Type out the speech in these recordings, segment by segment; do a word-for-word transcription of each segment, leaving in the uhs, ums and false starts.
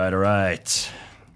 right, all right.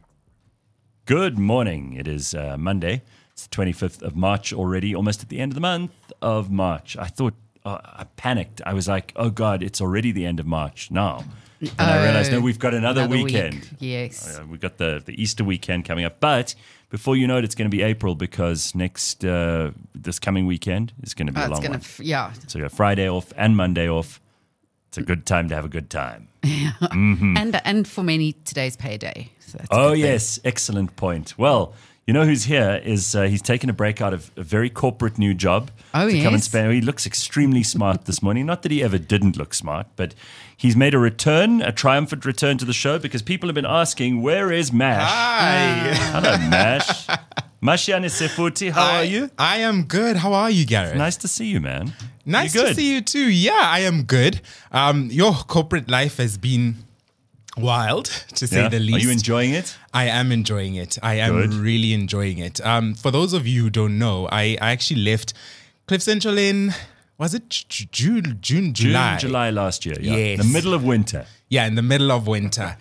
Good morning. It is uh, Monday. It's the twenty-fifth of March already, almost at the end of the month of March. I thought, uh, I panicked. I was like, oh God, it's already the end of March now. And uh, I realized, no, we've got another, another weekend. Week. Yes. Uh, we've got the, the Easter weekend coming up. But before you know it, it's going to be April because next, uh, this coming weekend is going to be oh, a long it's gonna one. F- yeah. So you have Friday off and Monday off. It's a good time to have a good time. Mm-hmm. And and for many, today's payday. So that's oh, yes. Excellent point. Well, you know who's here is uh, he's taken a break out of a very corporate new job. Oh, to yes. Come and spend. He looks extremely smart this morning. Not that he ever didn't look smart, but he's made a return, a triumphant return to the show because people have been asking, where is Mash? Hi. Hello, Mash. Mashiane Sefuti, how I, are you? I am good. How are you, Gareth? Nice to see you, man. Nice you to see you too. Yeah, I am good. Um, your corporate life has been wild, to say Yeah? the least. Are you enjoying it? I am enjoying it. I am Good. really enjoying it. Um, for those of you who don't know, I, I actually left Cliff Central in, was it J- June, June, July? June, July last year. Yeah. Yes. The middle of winter. Yeah, in the middle of winter.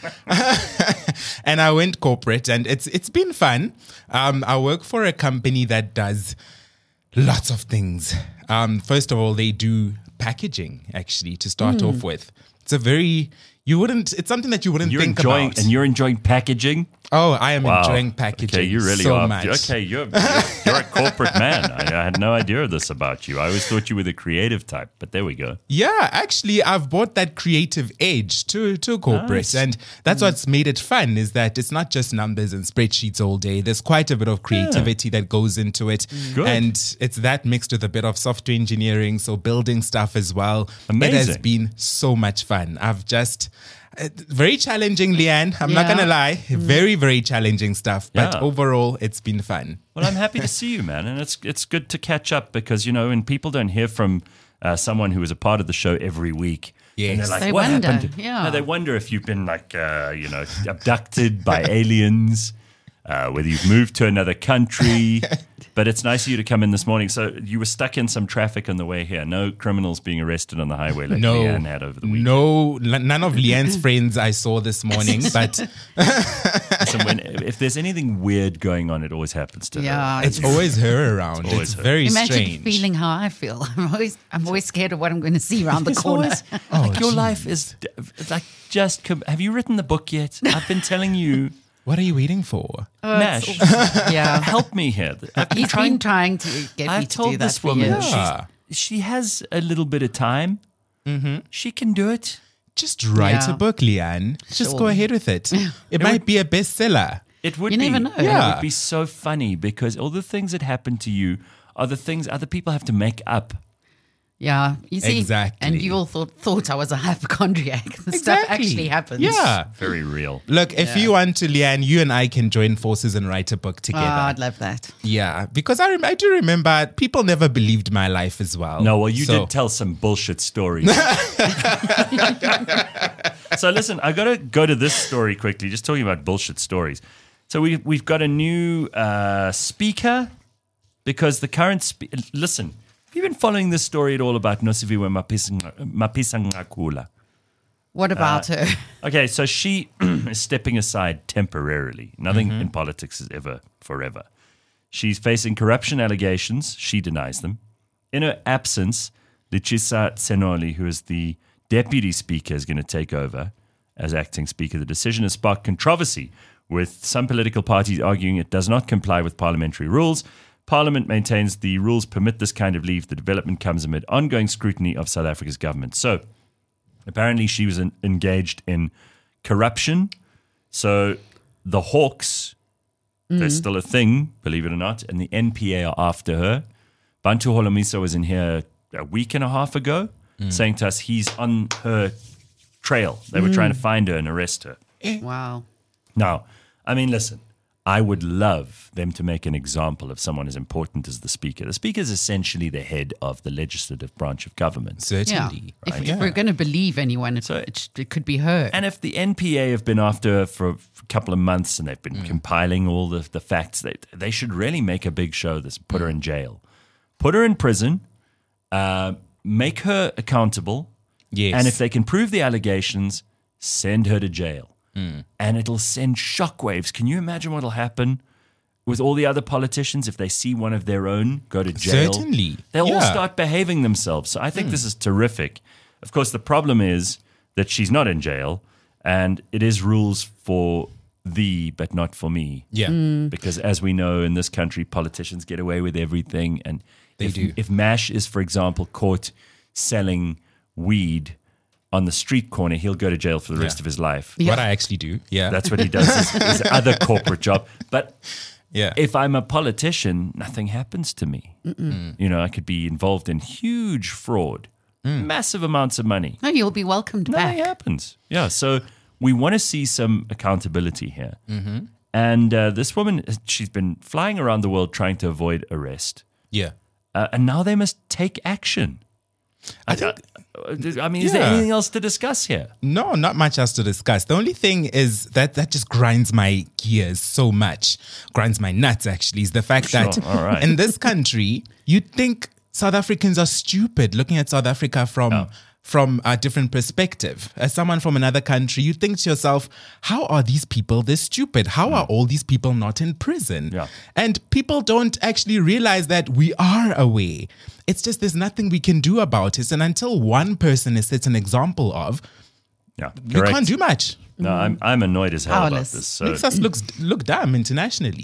And I went corporate and it's it's been fun. Um, I work for a company that does lots of things. Um, first of all, they do packaging, actually, to start Mm. off with. It's a very, you wouldn't, it's something that you wouldn't You're think enjoying, about. and you're enjoying packaging? Oh, I am Wow. enjoying packaging Okay, you really so are. much. Okay, you're, you're, you're a corporate man. I, I had no idea of this about you. I always thought you were the creative type, but there we go. Yeah, actually, I've brought that creative edge to, to corporate. Nice. And that's what's made it fun is that it's not just numbers and spreadsheets all day. There's quite a bit of creativity that goes into it. Good. And it's that mixed with a bit of software engineering, so building stuff as well. It has Amazing. been so much fun. I've just... Uh, very challenging, Leanne. I'm not Yeah. going to lie. Very, very challenging stuff. But Yeah. overall, it's been fun. Well, I'm happy to see you, man. And it's it's good to catch up because, you know, when people don't hear from uh, someone who is a part of the show every week, Yes. and they're like, They what wonder, happened? to-" yeah. No, they wonder if you've been like, uh, you know, abducted by aliens, uh, whether you've moved to another country. But it's nice of you to come in this morning. So you were stuck in some traffic on the way here. No criminals being arrested on the highway like No, Leanne had over the weekend. no, l- none of Leanne's friends I saw this morning, but So when, if there's anything weird going on, it always happens to Yeah. her. it's always her around. It's It's, always her. very Imagine strange. feeling how I feel. I'm always, I'm always scared of what I'm going to see around the It's corner. always- like your life is d- like just. Com- have you written the book yet? I've been telling you, What are you waiting for? Nash, yeah. help me here. I've been He's trying. been trying to get me I've to told do that this for woman years. Yeah. she's, she has a little bit of time. She can do it. Just write Yeah. a book, Leanne. Just Sure. go ahead with it. It might be a bestseller. It would You be. never know. It Yeah. would be so funny because all the things that happen to you are the things other people have to make up. Yeah, you see, Exactly. and you all thought thought I was a hypochondriac. The stuff actually happens. Yeah. Very real. Look, if you want to, Leanne, you and I can join forces and write a book Oh, together. I'd love that. yeah, because I, rem- I do remember people never believed my life as well. No, well, you So- did tell some bullshit stories. So listen, I got to go to this story quickly, just talking about bullshit stories. So we, we've got a new uh, speaker because the current... Spe- listen, have you been following this story at all about Nosiviwe Mapisangakula? What about Uh, her? Okay, so she is stepping aside temporarily. Nothing in politics is ever forever. She's facing corruption allegations. She denies them. In her absence, Lechisa Tsenoli, who is the deputy speaker, is going to take over as acting speaker. The decision has sparked controversy, with some political parties arguing it does not comply with parliamentary rules. Parliament maintains the rules permit this kind of leave. The development comes amid ongoing scrutiny of South Africa's government. So, apparently she was in, engaged in corruption. So the Hawks, they're still a thing, believe it or not, and the N P A are after her. Bantu Holomisa was in here a week and a half ago saying to us he's on her trail. They were trying to find her and arrest her. Wow. Now, I mean, listen, I would love them to make an example of someone as important as the Speaker. The Speaker is essentially the head of the legislative branch of government. Yeah. Certainly. If, right? if we're going to believe anyone, it, So- it, it could be her. And if the N P A have been after her for a couple of months and they've been compiling all the, the facts, they, they should really make a big show of this, put her in jail. Put her in prison, uh, make her accountable, Yes. and if they can prove the allegations, send her to jail. and it'll send shockwaves. Can you imagine what'll happen with all the other politicians if they see one of their own go to jail? Certainly. They'll all Yeah. start behaving themselves. So I think this is terrific. Of course, the problem is that she's not in jail, and it is rules for thee, but not for me. Yeah. Because as we know, in this country, politicians get away with everything. And They if, do. if MASH is, for example, caught selling weed on the street corner, he'll go to jail for the rest Yeah. of his life. What I actually do. Yeah. That's what he does, his, his other corporate job. But yeah. if I'm a politician, nothing happens to me. You know, I could be involved in huge fraud, massive amounts of money. No, you'll be welcomed Nothing back. happens. Yeah, so we want to see some accountability here. And uh, this woman, she's been flying around the world trying to avoid arrest. yeah. Uh, and now they must take action. I, think, I mean, is there Yeah. anything else to discuss here? No, not much else to discuss. The only thing is that that just grinds my gears so much, grinds my nuts actually, is the fact Sure, that all right. in this country, you'd think South Africans are stupid looking at South Africa from from a different perspective. As someone from another country, you think to yourself, how are these people this stupid? How are all these people not in prison? Yeah. And people don't actually realize that we are aware. It's just there's nothing we can do about it. And until one person is set an example of, Yeah, we correct. can't do much. No, I'm I'm annoyed as hell Powerless. about this. So, Makes us look look dumb internationally.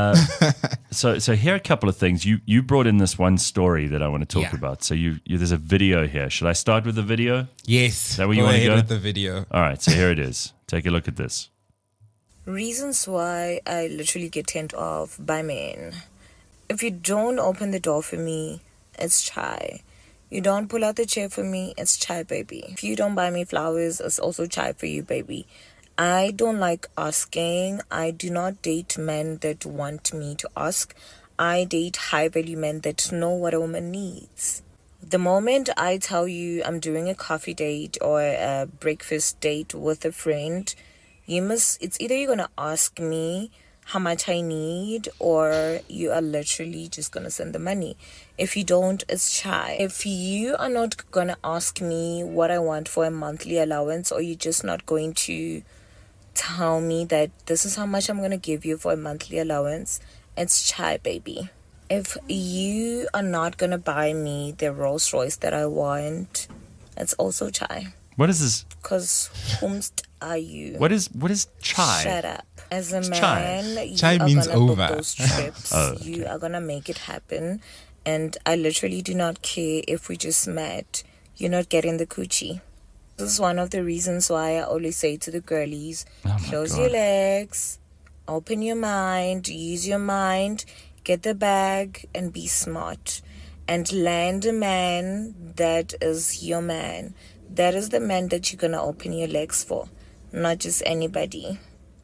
so, so here are a couple of things. You you brought in this one story that I want to talk Yeah. about. So you, you there's a video here. Should I start with the video? Yes. that where you go wanna ahead go? with the video? All right. So here it is. Take a look at this. Reasons why I literally get turned off by men. If you don't open the door for me, it's chai. You don't pull out the chair for me, it's chai, baby. If you don't buy me flowers, it's also chai for you, baby. I don't like asking. I do not date men that want me to ask. I date high value men that know what a woman needs. The moment I tell you I'm doing a coffee date or a breakfast date with a friend, you must, it's either you're going to ask me how much I need or you are literally just going to send the money. If you don't, it's chai. If you are not going to ask me what I want for a monthly allowance or you're just not going to tell me that this is how much I'm going to give you for a monthly allowance, it's chai, baby. If you are not going to buy me the Rolls Royce that I want, it's also chai. What is this? Because whomst are you? What is what is chai? Shut up. As a chai? man, you Chai are means gonna over. book those trips. Oh, okay. You are gonna make it happen. And I literally do not care if we just met. You're not getting the coochie. This is one of the reasons why I always say to the girlies, Oh my close God. your legs, open your mind, use your mind, get the bag, and be smart. And land a man that is your man. That is the man that you're gonna open your legs for, not just anybody.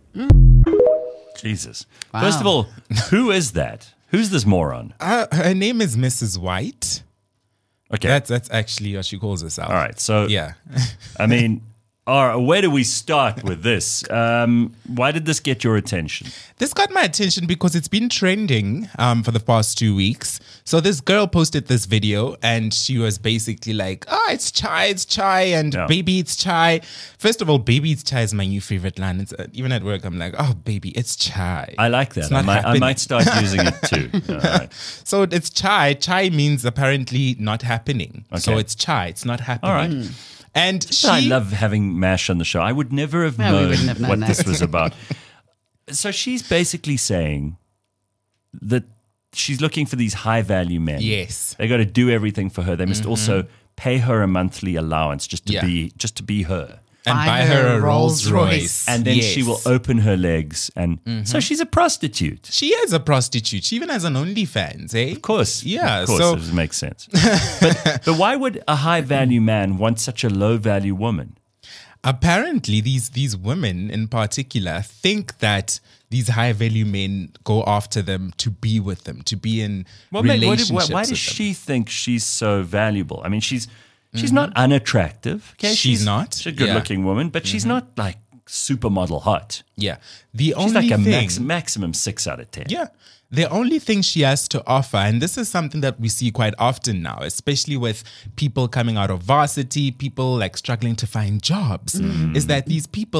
Jesus. Wow. First of all, who is that? Who's this moron? Uh, her name is Missus White. Okay. That's that's actually what she calls herself. all right. So Yeah. I mean, all right, where do we start with this? Um, why did this get your attention? This got my attention because it's been trending um, for the past two weeks. So this girl posted this video and she was basically like, oh, it's chai, it's chai, and Yeah. baby, it's chai. First of all, baby, it's chai is my new favorite line. It's, uh, even at work, I'm like, oh, baby, it's chai. I like that. It's I not might, I happening. might start using it too. All right. So it's chai. Chai means apparently not happening. So Okay. it's chai. It's not happening. All right. And she, I love having MASH on the show. I would never have No, we known wouldn't have known what that. this was about. So she's basically saying that she's looking for these high value men. Yes. They got to do everything for her. They must also pay her a monthly allowance just to Yeah. be just to be her. and Buy buy her her a a Rolls Rolls Royce. Royce. And then she Yes. will open her legs and so she's a prostitute. She is a prostitute. She even has an OnlyFans, eh? Of course. Yeah, Of course, so- it makes sense. but, but why would a high value man want such a low value woman? Apparently, these these women in particular think that these high value men go after them to be with them, to be in Well, mate, what did- relationships. why, why does with them. she think she's so valuable? I mean, she's she's not unattractive. Okay, She's not, She's a good-looking woman, but she's not like supermodel hot. Yeah, the She's only like a thing. max, maximum six out of ten. Yeah. The only thing she has to offer, and this is something that we see quite often now, especially with people coming out of varsity, people like struggling to find jobs, Mm. is that these people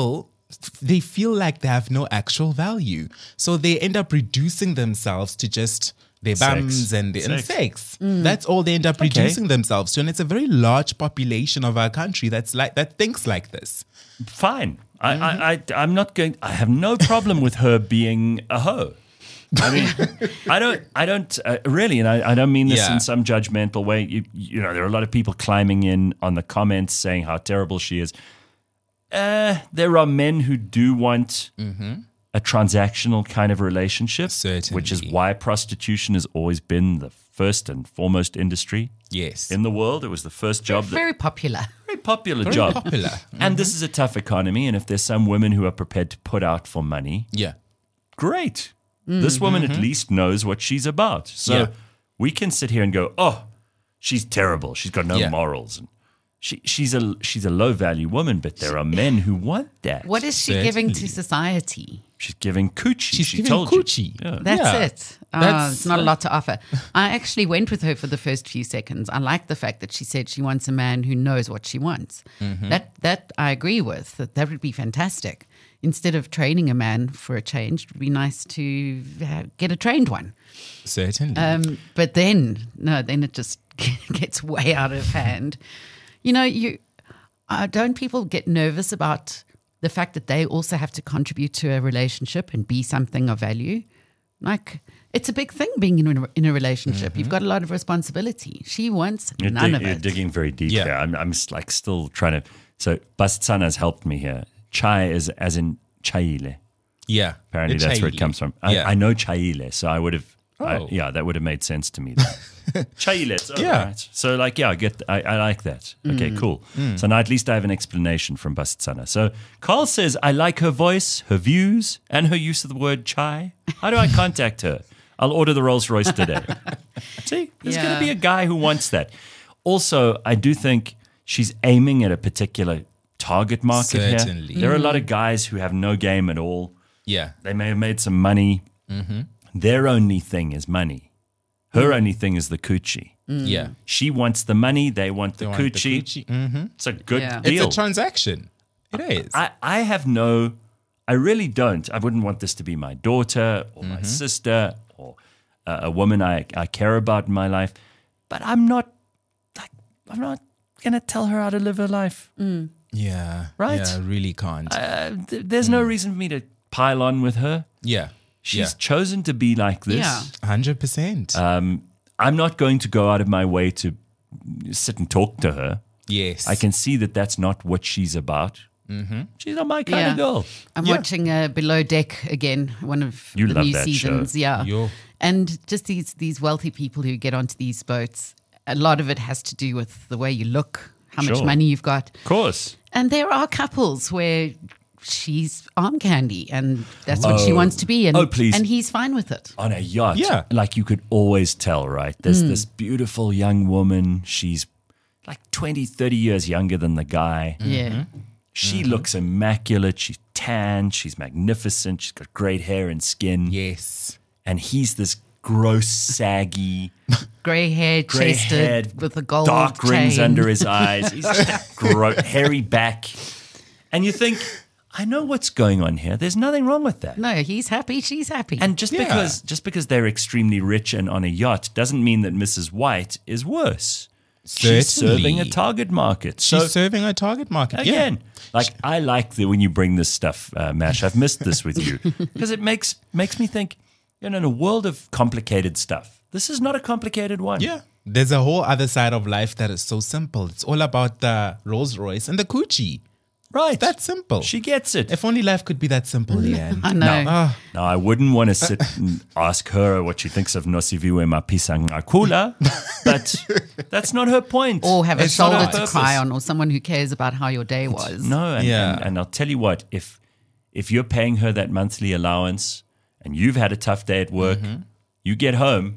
they feel like they have no actual value. So they end up reducing themselves to just their Sex. bums and, and Sex. sex. That's all they end up reducing themselves to. And it's a very large population of our country that's like that thinks like this. Fine. I, I, I, I'm not going. I have no problem with her being a hoe. I mean, I don't. I don't uh, really, and I, I don't mean this Yeah. in some judgmental way. You, you know, there are a lot of people climbing in on the comments saying how terrible she is. Uh, there are men who do want a transactional kind of relationship, Certainly. which is why prostitution has always been the first and foremost industry Yes. in the world. It was the first job that Very popular. very popular Very job. popular. And this is a tough economy. And if there's some women who are prepared to put out for money, Yeah. great. This woman at least knows what she's about. So Yeah. we can sit here and go, oh, she's terrible. She's got no Yeah. morals. And she, she's a she's a low value woman, but there are men who want that. What is she giving to Certainly. society? She's giving coochie. She's she giving told coochie. You. Yeah. That's Yeah. it. Uh, That's- it's not a lot to offer. I actually went with her for the first few seconds. I like the fact that she said she wants a man who knows what she wants. That that I agree with. That that would be fantastic. Instead of training a man for a change, it would be nice to uh, get a trained one. Certainly. Um, but then, no, then it just gets way out of hand. You know, you uh, don't people get nervous about the fact that they also have to contribute to a relationship and be something of value? Like, it's a big thing being in a, in a relationship. You've got a lot of responsibility. She wants You're, none dig- of you're it. digging very deep Yeah. here. I'm, I'm s- like still trying to. So Basitsana has helped me here. Chai is as in chaile. yeah. Apparently, The that's where it chaile. comes from. I, Yeah. I know chaile, so I would have. I, Oh. yeah, that would have made sense to me. Then. chaile, it's all Yeah. right. So, like, yeah, I get. I, I like that. Mm. Okay, cool. So now at least I have an explanation from Basitsana. So Carl says, I like her voice, her views, and her use of the word chai. How do I contact her? I'll order the Rolls Royce today. See, there's going Yeah. to be a guy who wants that. Also, I do think she's aiming at a particular target market Certainly. here. There are a lot of guys who have no game at all. Yeah. They may have made some money. Their only thing is money. Her only thing is the coochie. Yeah. She wants the money. They want the They want the coochie. coochie. Mhm. It's a good Yeah. deal. It's a transaction. It is. I, I have no, I really don't. I wouldn't want this to be my daughter or my sister or uh, a woman I, I care about in my life. But I'm not, like, I'm not going to tell her how to live her life. yeah. Right? Yeah, I really can't. Uh, th- there's no reason for me to pile on with her. yeah. She's chosen to be like this. Yeah. one hundred percent. Um, I'm not going to go out of my way to sit and talk to her. yes. I can see that that's not what she's about. Mm-hmm. She's not my kind Yeah. of girl. I'm Yeah. watching uh, Below Deck again, one of You the love new that seasons. show. Yeah, Yo. and just these these wealthy people who get onto these boats. A lot of it has to do with the way you look, how much Sure. money you've got, Of course. and there are couples where she's arm candy, and that's what she Oh. wants to be. And, Oh, please. and he's fine with it. On a yacht. Yeah. Like you could always tell, right? There's this beautiful young woman. She's like twenty, thirty years younger than the guy. Yeah, She looks immaculate. She's tan. She's magnificent. She's got great hair and skin. Yes. And he's this gross, saggy, grey hair, gray chested head, with a gold dark rings chain. under his eyes. He's just a gro- hairy back. And you think, I know what's going on here. There's nothing wrong with that. No, he's happy. She's happy. And just Yeah. because just because they're extremely rich and on a yacht doesn't mean that Missus White is worse. She's Certainly. serving a target market. So She's serving a target market. again, Yeah. like I like that when you bring this stuff, uh, Mash. I've missed this with you because it makes makes me think. You know, in a world of complicated stuff, this is not a complicated one. Yeah. There's a whole other side of life that is so simple. It's all about the Rolls Royce and the coochie. Right. That's simple. She gets it. If only life could be that simple, Leanne. I know. Ah, Now, I wouldn't want to sit and ask her what she thinks of Nosiviwe Mapisangakula, but that's not her point. or have a It's not shoulder her to purpose. cry on, or someone who cares about how your day was. No, and, Yeah. and, and I'll tell you what, if if you're paying her that monthly allowance and you've had a tough day at work, Mm-hmm. you get home,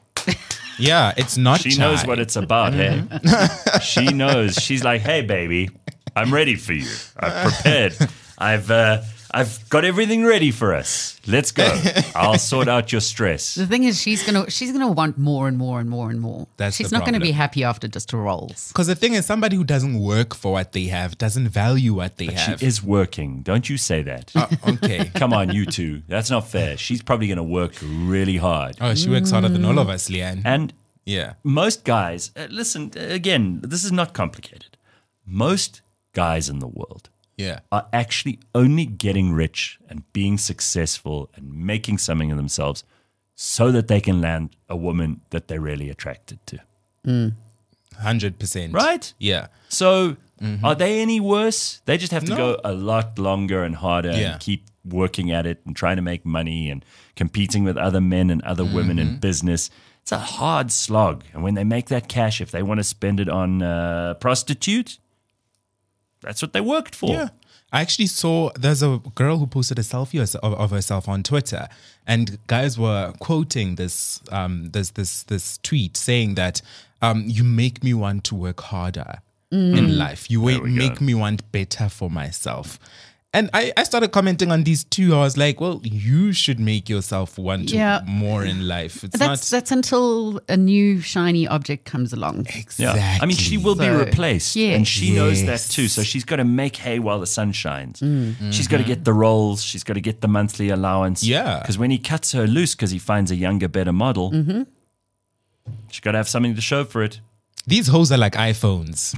yeah, it's not she chai. knows what it's about, Mm-hmm. hey? She knows. She's like, hey, baby, I'm ready for you. I've prepared. I've uh, I've got everything ready for us. Let's go. I'll sort out your stress. The thing is, she's gonna she's gonna want more and more and more and more. That's she's the not gonna be problem. happy after just a rolls. Because the thing is, somebody who doesn't work for what they have doesn't value what they She have. is working. Don't you say that. Oh, okay. Come on, you two. That's not fair. She's probably going to work really hard. Oh, she works harder than all of us, Leanne. And Yeah. most guys, uh, listen, again, this is not complicated. Most guys in the world Yeah. are actually only getting rich and being successful and making something of themselves so that they can land a woman that they're really attracted to. one hundred percent. Right? Yeah. So are they any worse? They just have to No. go a lot longer and harder Yeah. and keep working at it and trying to make money and competing with other men and other women in business. It's a hard slog. And when they make that cash, if they want to spend it on uh, prostitute, that's what they worked for. Yeah. I actually saw there's a girl who posted a selfie of, of herself on Twitter, and guys were quoting this um, this this this tweet saying that um, you make me want to work harder in life. You wa- we make go. me want better for myself. And I, I started commenting on these two. I was like, well, you should make yourself want to Yeah. more in life. It's That's not that's until a new shiny object comes along. exactly. Yeah. I mean, she will be So, replaced, yes. and she knows that Yes. too. So she's got to make hay while the sun shines. Mm. She's got to get the rolls. She's got to get the monthly allowance. Yeah. Because when he cuts her loose because he finds a younger, better model, Mm-hmm. she's got to have something to show for it. These hoes are like iPhones.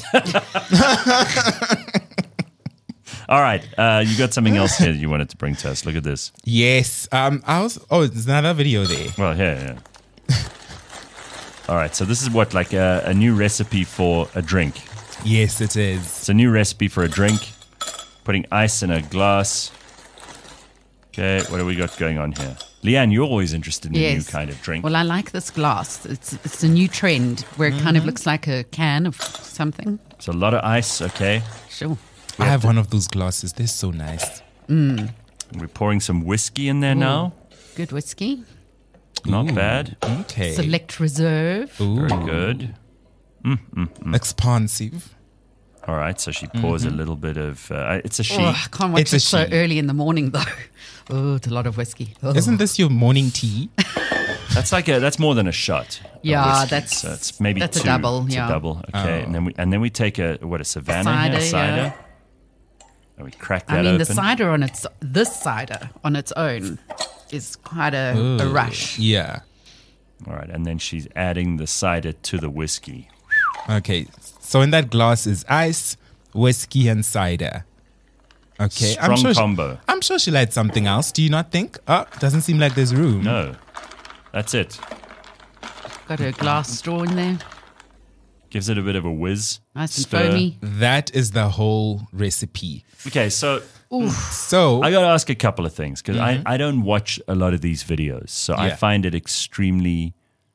All right, uh, you got something else here you wanted to bring to us. Look at this. Yes. Um. I was. Oh, there's another video there. Well, here, yeah. All right, so this is what, like a, a new recipe for a drink. Yes, it is. It's a new recipe for a drink. Putting ice in a glass. Okay, what do we got going on here? Leanne, you're always interested in a new kind of drink. Well, I like this glass. It's it's a new trend where it kind of looks like a can of something. It's a lot of ice, okay. Sure. I have one of those glasses. They're so nice. We're pouring some whiskey in there now. Good whiskey. Not bad. Okay. Select Reserve. Ooh. Very good. Expansive. All right, so she pours a little bit of. Uh, it's a she. Oh, I can't watch It's a it so she. early in the morning, though. Oh, it's a lot of whiskey. Oh. Isn't this your morning tea? That's like a. That's more than a shot. of Yeah, whiskey. that's- So it's maybe that's a two. double, It's yeah. a double. Okay, and then we and then we take a what a Savannah Cider, here, cider. yeah. And we crack that I mean, open. the cider on its this cider on its own is quite a, a rush. Yeah. All right, and then she's adding the cider to the whiskey. Okay. So in that glass is ice, whiskey, and cider. Okay. Strong sure combo. She, I'm sure she'll add something else. Do you not think? Oh, doesn't seem like there's room. No, that's it. Got a glass straw in there, Gives it a bit of a whiz. nice and Stir. foamy. That is the whole recipe. Okay, so So I got to ask a couple of things because I, I don't watch a lot of these videos. So I Yeah. find it extremely.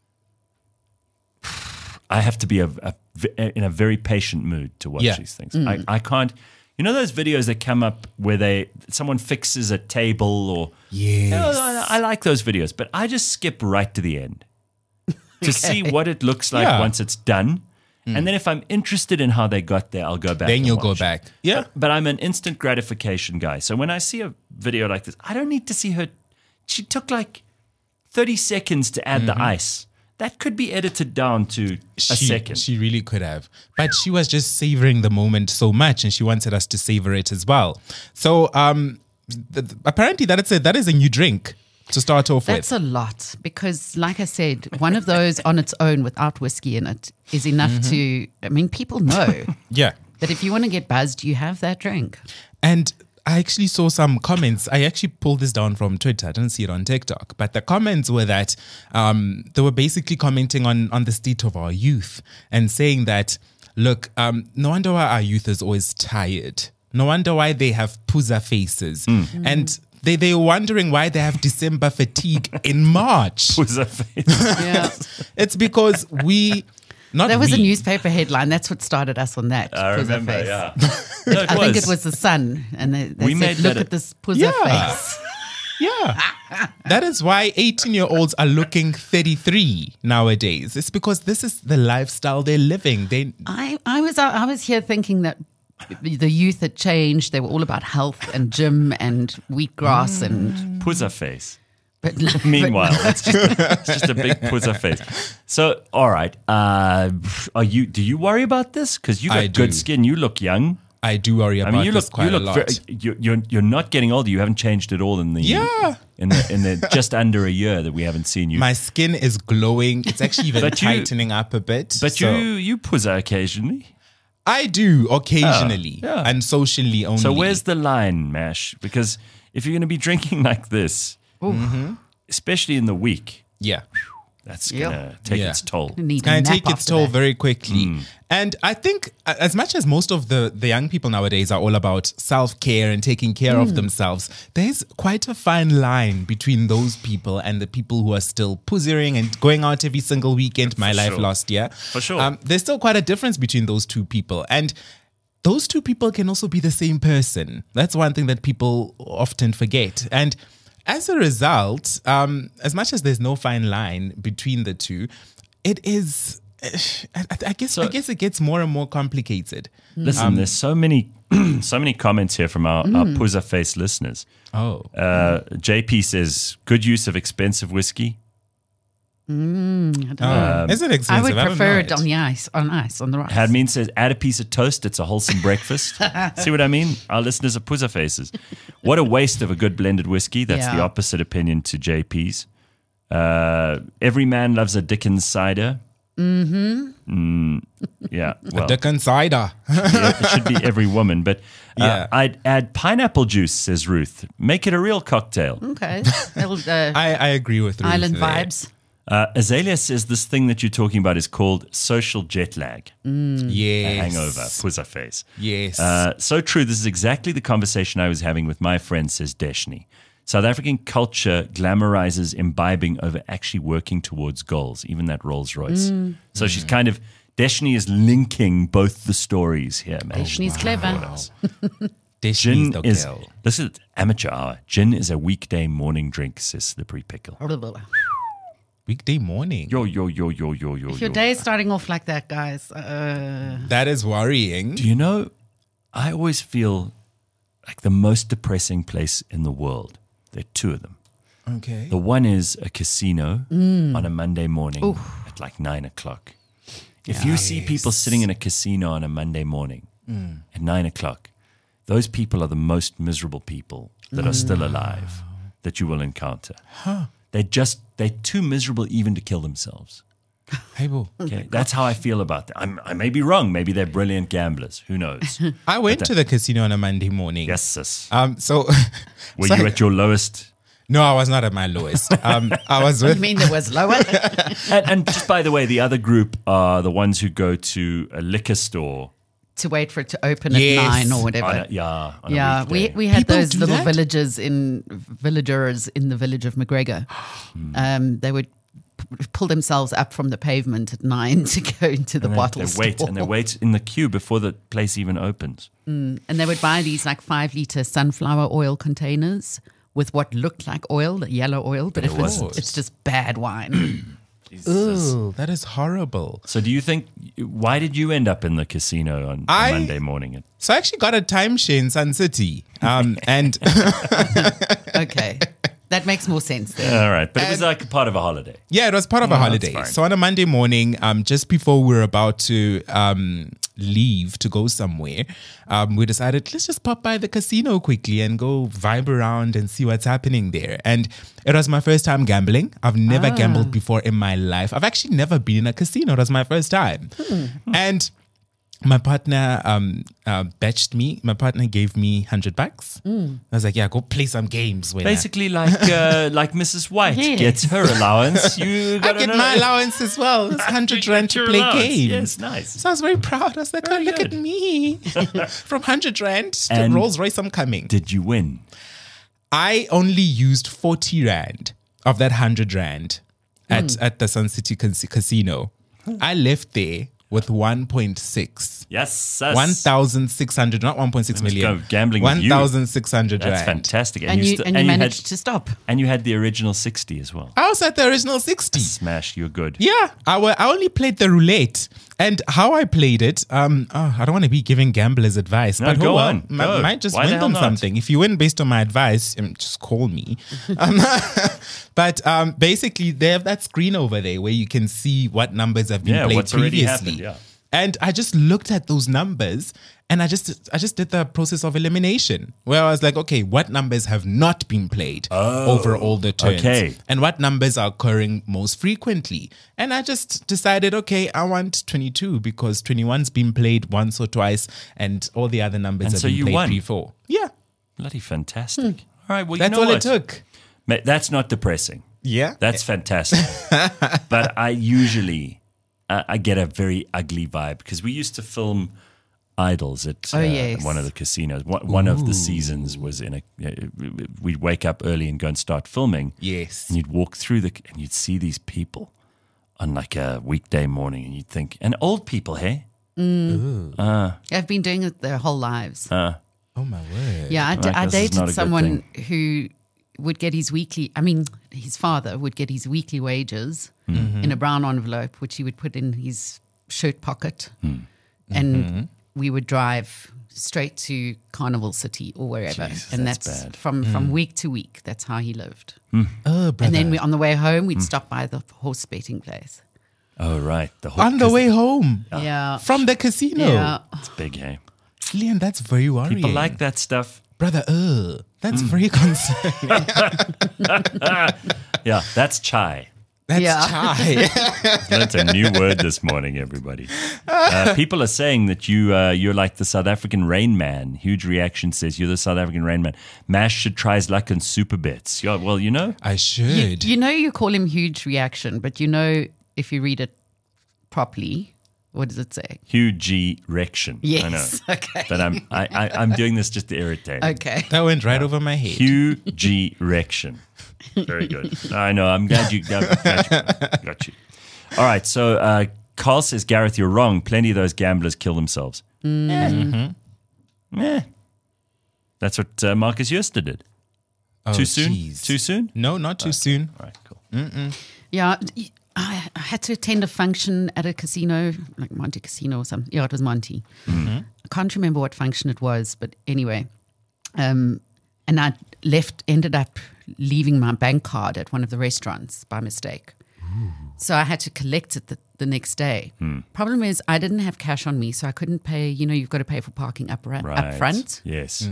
I have to be a, a, in a very patient mood to watch Yeah. these things. I, I can't. You know those videos that come up where they someone fixes a table or yes. You know, I, I like those videos, but I just skip right to the end to see what it looks like Yeah. once it's done. And then if I'm interested in how they got there, I'll go back. Then and you'll go watch it. back. Yeah. But I'm an instant gratification guy. So when I see a video like this, I don't need to see her. She took like thirty seconds to add the ice. That could be edited down to a she, second. She really could have. But she was just savoring the moment so much, and she wanted us to savor it as well. So um, th- th- apparently that is a, that is a new drink to start off That's with. a lot because, like I said, one of those on its own without whiskey in it is enough Mm-hmm. to. I mean, people know Yeah. that if you want to get buzzed, you have that drink. And I actually saw some comments. I actually pulled this down from Twitter. I didn't see it on TikTok. But the comments were that um, they were basically commenting on, on the state of our youth and saying that, look, um, no wonder why our youth is always tired. No wonder why they have puzza faces. And they, they're wondering why they have December fatigue in March. Was that face? Yeah, It's because we... Not that was a we. newspaper headline. That's what started us on that. I Puzza remember, face. yeah. No, it I think was. it was the Sun, and they, they We said, made "Look that a- at this Puzza Yeah. face." Yeah. That is why eighteen-year-olds are looking thirty-three nowadays. It's because this is the lifestyle they're living. They I, I was I was here thinking that the youth had changed. They were all about health and gym and wheatgrass and. Puzza face. But Meanwhile, it's just, a, it's just a big puzza face. So, all right. Uh, are you? Do you worry about this? Because you got I good do. skin. You look young. I do worry I about mean, you this look. quite You a look. lot. Very, you, you're you're not getting older. You haven't changed at all in the Yeah. in the in the just under a year that we haven't seen you. My skin is glowing. It's actually even But you- tightening up a bit. but so you you puzza occasionally. I do occasionally Oh, yeah. and socially only. So where's the line, Mash? Because if you're going to be drinking like this, especially in the week, yeah. that's Yeah. going to take Yeah. its toll. Need Can a I nap take its after toll that. very quickly? Hmm. And I think, uh, as much as most of the, the young people nowadays are all about self care and taking care Hmm. of themselves, there's quite a fine line between those people and the people who are still puzzering and going out every single weekend. My life sure. last year. For sure. Um, there's still quite a difference between those two people. And those two people can also be the same person. That's one thing that people often forget. And as a result, um, as much as there's no fine line between the two, it is. I, I guess. So- I guess it gets more and more complicated. Listen, Um, there's so many so many comments here from our, our puzza face listeners. Oh, Uh, J P says, good use of expensive whiskey. I don't know. oh. is it expensive? I would don't prefer know it on the ice, on ice, on the rice. Hadmin says, add a piece of toast. It's a wholesome breakfast. See what I mean? Our listeners are puzza faces. What a waste of a good blended whiskey. That's the Yeah. opposite opinion to J P's. Uh, every man loves a Dickens cider. Mm-hmm. Yeah. Well, Dickon cider. yeah, it should be every woman. But uh, Yeah. I'd add pineapple juice, says Ruth. Make it a real cocktail. Okay. That'll, uh, I, I agree with Ruth island there. vibes. Uh, Azalea says this thing that you're talking about is called social jet lag. Yes. Hangover, puzza face. Yes. Uh, so true. This is exactly the conversation I was having with my friend, says Deshni. South African culture glamorizes imbibing over actually working towards goals, even that Rolls Royce. So she's kind of, Deshni is linking both the stories here, man. Deshni's clever. This Gin the is, girl. this is amateur hour. Gin is a weekday morning drink, says Slippery Pickle. Weekday morning. Yo, yo, yo, yo, yo, yo, If your yo. day is starting off like that, guys, uh, That is worrying. Do you know, I always feel like the most depressing place in the world. There are two of them. Okay. The one is a casino on a Monday morning at like nine o'clock. If you see people sitting in a casino on a Monday morning at nine o'clock, those people are the most miserable people that are still alive that you will encounter. They're just, they're too miserable even to kill themselves. Hey, boo. Okay, that's how I feel about that. I'm, I may be wrong. Maybe they're brilliant gamblers. Who knows? I went to the casino on a Monday morning. Yes, sis. Um. So. Were so you I- at your lowest? No, I was not at my lowest. Um. I was you with. mean there was lower? And, and just by the way, the other group are the ones who go to a liquor store. to wait for it to open Yes. at nine or whatever. On a, yeah, on yeah, a we weekday. we had People those do little that? villages in villagers in the village of McGregor. um, they would p- pull themselves up from the pavement at nine to go into the And they- bottle they store. wait and they wait in the queue before the place even opens. And they would buy these like five liter sunflower oil containers with what looked like oil, the yellow oil, but But it it was, wasn't. it's just bad wine. Ooh, that is horrible. So, do you think? Why did you end up in the casino on I- a Monday morning? So I actually got a timeshare in Sun City. Um. And Okay. That makes more sense then. All right, but it was And- like a part of a holiday. yeah, it was part of a that's holiday. fine. So on a Monday morning, um, just before we were about to um leave to go somewhere, um, we decided let's just pop by the casino quickly and go vibe around and see what's happening there. And it was my first time gambling. I've never gambled before in my life. I've actually never been in a casino. It was my first time. And my partner um uh, batched me. My partner gave me hundred bucks. I was like, yeah, go play some games. When Basically, like uh, like Missus White Yes. gets her allowance. You I, I got get my allowance as well. It's hundred You rand get to your play allowance. games. Yes, nice. So I was very proud. I was like, Very oh, look good. at me. From hundred rand to And- Rolls Royce, I'm coming. Did you win? I only used forty rand of that hundred rand at at the Sun City Cas- Casino. I left there with one point six. Yes, that's, one thousand six hundred, not one point six Let's million. go gambling with you. one thousand six hundred that's rand. fantastic. And you, st- and you managed had, to stop. and you had the original sixty as well. I was at the original sixty. Smash, you're good. Yeah, I, wa- I only played the roulette And how I played it, um, oh, I don't want to be giving gamblers advice, No, but go oh, well, on. m- Go. might just Why the win hell them not? something. If you win based on my advice, um, just call me. um, but um, basically, they have that screen over there where you can see what numbers have been Yeah, played what's already previously. happened, yeah. And I just looked at those numbers and I just I just did the process of elimination where I was like, okay, what numbers have not been played over all the turns? okay. And what numbers are occurring most frequently? And I just decided, okay, I want twenty-two because twenty-one's been played once or twice and all the other numbers And have so been you played won. before. Yeah, Bloody fantastic. All right, well, you that's know all what? it took. Mate, that's not depressing. Yeah. That's fantastic. But I usually, uh, I get a very ugly vibe because we used to film Idols at uh, Oh, yes. one of the casinos. One, one of the seasons was in a, uh, we'd wake up early and go and start filming. Yes. And you'd walk through the, and you'd see these people on like a weekday morning and you'd think, and old people, hey? I've been doing it their whole lives. Uh, Oh my word. yeah, I, d- Like, I this is not a dated good someone who would get his weekly, I mean, his father would get his weekly wages Mm-hmm. in a brown envelope, which he would put in his shirt pocket. Hmm. And Mm-hmm. we would drive straight to Carnival City or wherever. Jesus, and that's that's, bad. Hmm. from, from week to week. That's how he lived. Oh, brother. And then we, on the way home, Hmm. we'd stop by the horse betting place. oh, right. The whole, on the way home Yeah. from the casino. Yeah. It's big, hey? Leon, that's very worrying. People like that stuff. Brother, uh, that's very concerning. Yeah, that's chai. That's Yeah. chai. That's a new word this morning, everybody. Uh, people are saying that you, uh, you're like the South African Rain Man. Huge reaction says you're the South African Rain Man. Mash should try his luck in super bets. Yeah, well, you know. I You, should. you know, you call him huge reaction, but you know, if you read it properly, what does it say? Huge erection. I know. Yes. Okay. But I'm, I, I, I'm doing this just to irritate. Okay. That went right over my head. Huge erection. Very good. I know. I'm glad you got, got you. Got you. All right. So uh, Carl says, Gareth, you're wrong. Plenty of those gamblers kill themselves. Mm-hmm. Eh. That's what uh, Marcus Euster did. Oh, Too soon? jeez. Too soon? No, not too soon. All right, cool. Yeah. I, I had to attend a function at a casino, like Monte Casino or something. Yeah, it was Monte. I can't remember what function it was, but anyway. Um, and I left, ended up leaving my bank card at one of the restaurants by mistake. So I had to collect it the, the next day. Problem is, I didn't have cash on me, so I couldn't pay. You know, you've got to pay for parking up, ra- Right. up front. Yes.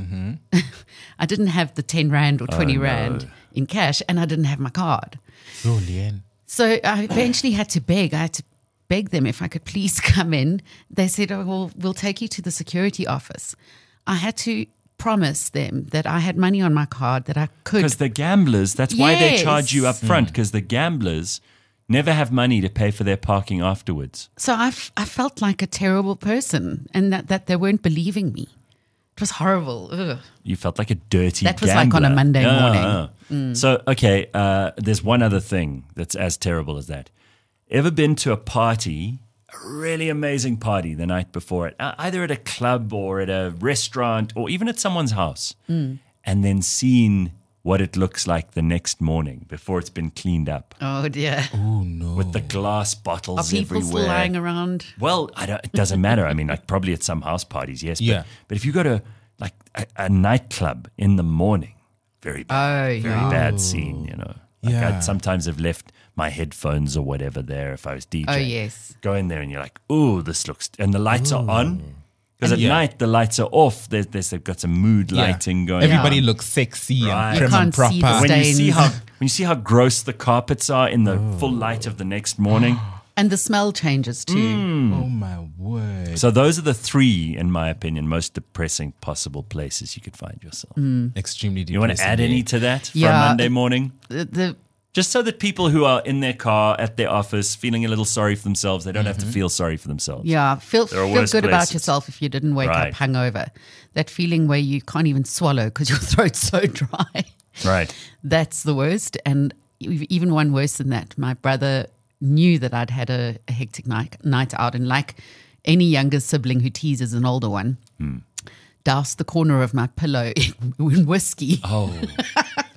I didn't have the ten rand or twenty no. rand in cash, and I didn't have my card. Oh, Leanne. So I eventually had to beg. I had to beg them if I could please come in. They said, oh, well, we'll take you to the security office. I had to promise them that I had money on my card, that I could. Because the gamblers, that's why they Yes. charge you up front, because the gamblers never have money to pay for their parking afterwards. So I, f- I felt like a terrible person, and that, that they weren't believing me. It was horrible. Ugh. You felt like a dirty That was like on a gambler. Monday Yeah, morning. yeah. So, okay, uh, there's one other thing that's as terrible as that. Ever been to a party, a really amazing party the night before, it, uh, either at a club or at a restaurant or even at someone's house, and then seen what it looks like the next morning before it's been cleaned up Oh, dear. Oh, no. with the glass Are bottles people everywhere? still lying around? Well, I don't, it doesn't matter. I mean, like probably at some house parties, yes. But, Yeah. but if you go to like a, a nightclub in the morning, very bad, Oh, very yeah. bad scene, you know. Like Yeah. I'd sometimes have left my headphones or whatever there if I was DJing. Oh, yes. Go in there and you're like, ooh, this looks, and the lights are on. Because at Yeah. night the lights are off. There's, there's they've got some mood Yeah. lighting going. Everybody on. looks sexy Right. and You prim and can't see the proper. When you see stains. how when you see how gross the carpets are in the full light of the next morning. And the smell changes too. Mm. Oh, my word. So those are the three, in my opinion, most depressing possible places you could find yourself. Extremely depressing. You want to add any to that for a Yeah. Monday morning? The, the Just so that people who are in their car at their office feeling a little sorry for themselves, they don't have to feel sorry for themselves. Yeah, feel, There are feel worse good about places. yourself if you didn't wake Right. up hungover. That feeling where you can't even swallow because your throat's so dry. Right. That's the worst. And e- even one worse than that, my brother knew that I'd had a, a hectic night, night out. And like any younger sibling who teases an older one, Hmm. doused the corner of my pillow in, in whiskey. Oh.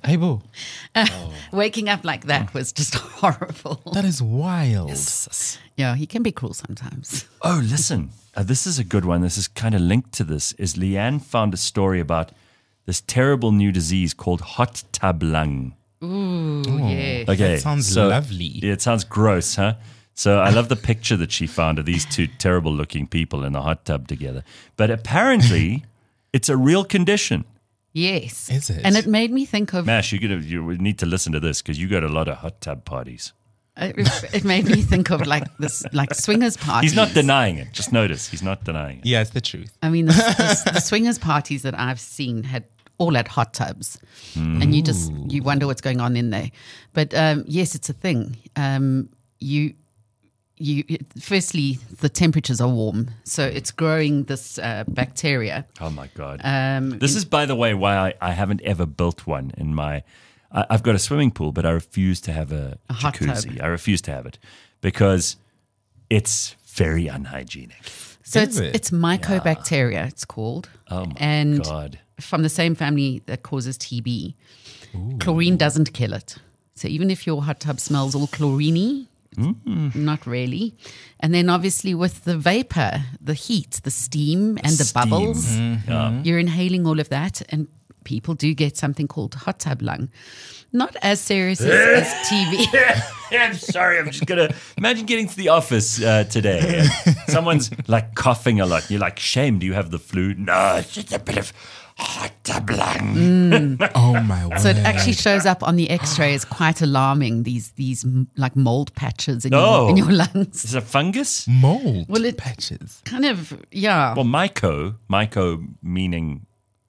Hey, boo. Waking up like that was just horrible. That is wild. Yeah, he can be cruel sometimes. Oh, listen, uh, this is a good one. This is kind of linked to this. Is Leanne found a story about this terrible new disease called hot tub lung. Ooh, yeah. Okay, That sounds so- lovely. Yeah, it sounds gross, huh? So I love the picture that she found of these two terrible-looking people in the hot tub together. But apparently, it's a real condition. Yes. Is it? And it made me think of Mash, you're gonna you would need to listen to this because you go to a lot of hot tub parties. it, it made me think of like this like swingers parties. He's not denying it. Just notice, he's not denying it. Yeah, it's the truth. I mean, the, the, the swingers parties that I've seen had all at hot tubs, and you just you wonder what's going on in there. But um, yes, it's a thing. Um, you you firstly the temperatures are warm, so it's growing this uh, bacteria. Oh my god! Um, this is, by the way, why I, I haven't ever built one in my. I, I've got a swimming pool, but I refuse to have a, A hot jacuzzi. tub. I refuse to have it because it's very unhygienic. So Is it's it? it's mycobacteria. It's called. Oh my and god! from the same family that causes T B. Chlorine doesn't kill it. So even if your hot tub smells all chlorine, not really. And then obviously with the vapor, the heat, the steam and the Steam. bubbles, Yeah. you're inhaling all of that, and people do get something called hot tub lung. Not as serious as, as T B. I'm sorry. I'm just gonna imagine getting to the office uh, today. And someone's like coughing a lot. You're like, "Shame, do you have the flu?" No, it's just a bit of hot tub lung. Oh my word. So it actually shows up on the X-ray as quite alarming. These these m- like mold patches in, Oh. your, in your lungs. Is it a fungus? mold Well, it- patches. Kind of, yeah. Well, myco, myco meaning,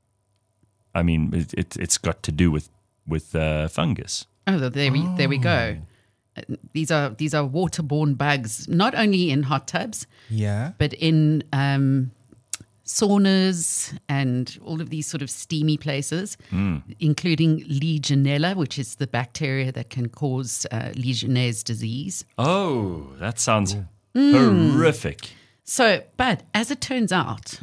I mean, it, it, it's got to do with with uh, fungus. Oh, there we there we go. Uh, These are these are waterborne bugs, not only in hot tubs, Yeah. but in um, saunas and all of these sort of steamy places, including Legionella, which is the bacteria that can cause uh, Legionnaire's disease. Oh, that sounds horrific. So, but as it turns out,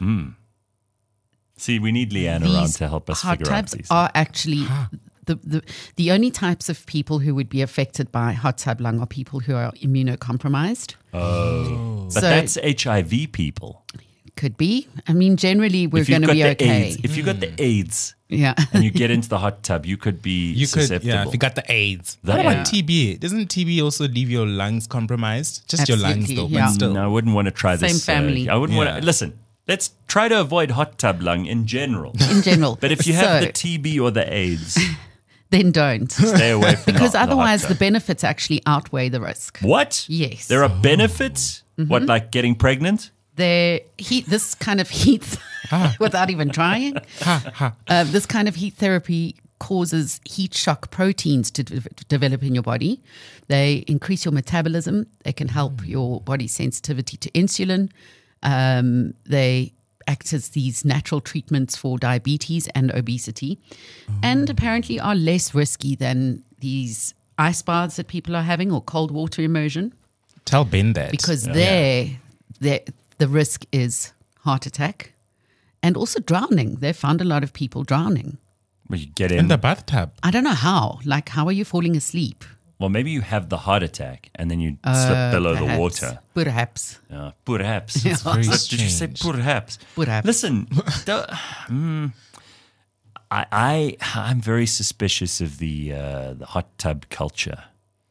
See, we need Leanne around these to help us hot figure out tubs these. are actually the, the the only types of people who would be affected by hot tub lung are people who are immunocompromised. But so- that's H I V people. Could be. I mean, generally we're If you've going to got be the okay. AIDS, if you got the AIDS Yeah. and you get into the hot tub, you could be You could, susceptible. yeah, if you got the AIDS. The- what about Yeah. T B? Doesn't T B also leave your lungs compromised? Just your lungs, Absolutely, though, yeah. but still. No, I wouldn't want to try Same this. uh, family. I wouldn't want Yeah. to listen. Let's try to avoid hot tub lung in general. In general. But if you have So, the T B or the AIDS, then don't. stay away from Because the, hot otherwise the tub. benefits actually outweigh the risk. What? Yes. There are benefits. Mm-hmm. What, like getting pregnant? There, heat. This kind of heat, without even trying, uh, this kind of heat therapy causes heat shock proteins to de- develop in your body. They increase your metabolism. They can help your body's sensitivity to insulin. Um, they act as these natural treatments for diabetes and obesity, and apparently are less risky than these ice baths that people are having or cold water immersion. Tell Ben that. Because there, there, the risk is heart attack and also drowning. They've found a lot of people drowning. Well, you get In in. the bathtub. I don't know how. Like, how are you falling asleep? well, maybe you have the heart attack and then you Uh, slip below the perhaps. water. Perhaps. Yeah, perhaps. It's very Did you say strange. perhaps? Perhaps. Listen, the- mm, I, I, I'm very suspicious of the uh, the hot tub culture.